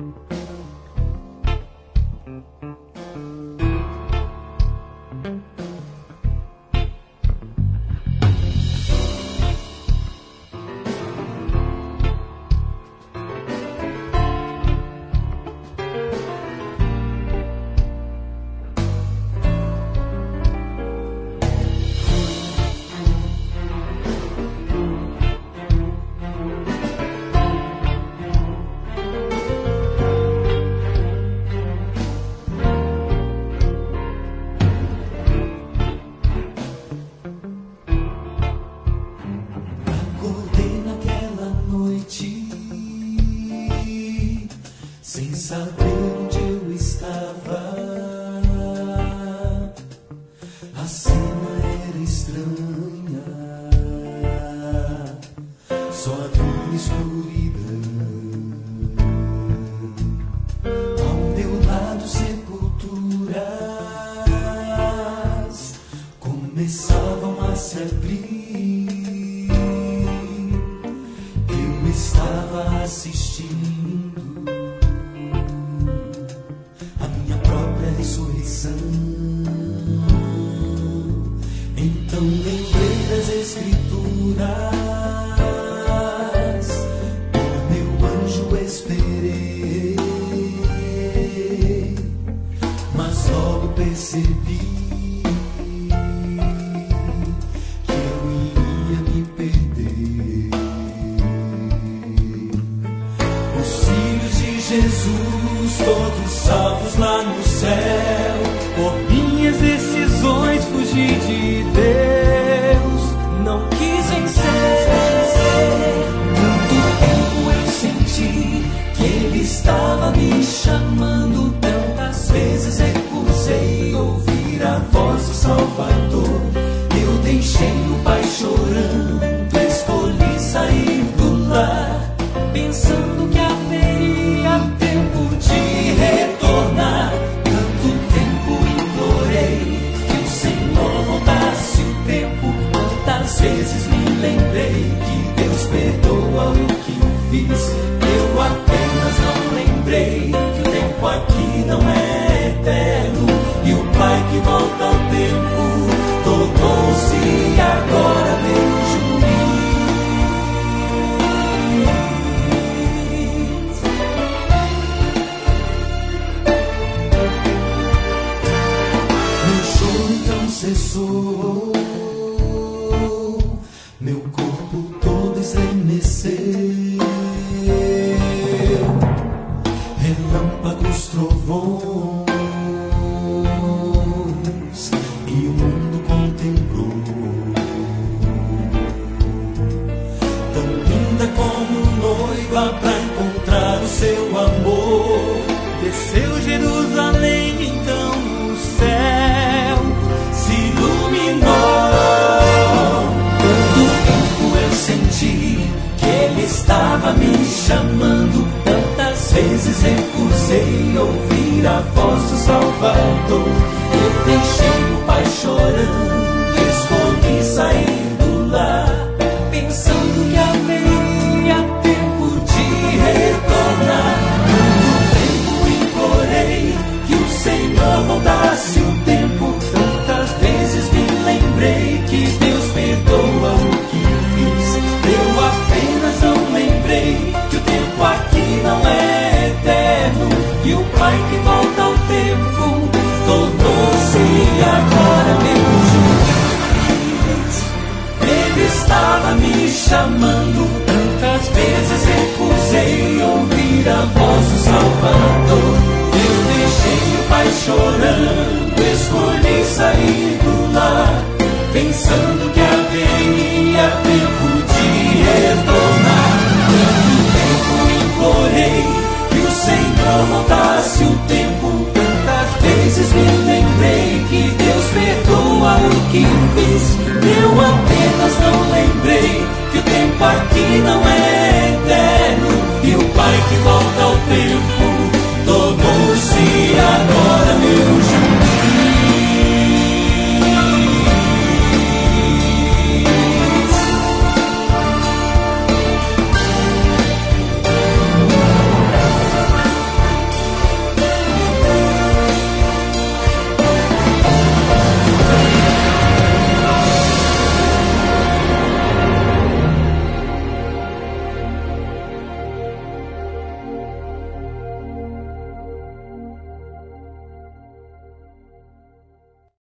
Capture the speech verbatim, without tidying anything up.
Sem saber onde eu estava, a cena era estranha, só havia escuridão. Ao meu lado sepulturas começavam a se abrir. Eu estava assistindo ressurreição. Então lembrei das Escrituras, por meu anjo esperei, mas logo percebi que eu iria me perder. Os filhos de Jesus, todos salvos lá no céu, por minhas decisões fugi de Deus, não quis vencer. Tanto tempo eu senti que Ele estava me chamando, tantas vezes recusei ouvir a voz do Salvador. Eu deixei o pai chorando, escolhi sair do lar, pensando que haveria tempo de retornar. Tanto tempo implorei que o Senhor voltasse o tempo. Quantas vezes me lembrei que Deus perdoa o que eu fiz. Eu apenas não lembrei que o tempo aqui não é eterno, e o Pai que volta ao tempo tornou-se agora meu cessou, meu corpo todo estremeceu, relâmpagos, trovões, e o mundo contemplou, tão linda como noiva pra encontrar o seu amor. Desceu Jerusalém então no céu, se iluminou. Tanto tempo eu senti que Ele estava me chamando, tantas vezes recusei ouvir a voz do Salvador. Eu deixei o pai chorando, escolhi sair do lar, pensando que haveria tempo de retornar. Tanto tempo implorei que o Senhor voltasse o tempo. Tantas vezes me lembrei que Deus perdoa o que fiz. Eu apenas não lembrei que o tempo aqui não é eterno, e o Pai que volta ao tempo tornou-se agora meu juiz. Ele estava me chamando, tantas vezes recusei ouvir a voz do Salvador. Eu deixei o pai chorando, escolhi sair do lar, pensando que haveria tempo de retornar. Tanto tempo implorei que o Senhor voltasse o tempo. Tantas vezes me lembrei que Deus perdoa o que fiz. Eu apenas não lembrei que o tempo aqui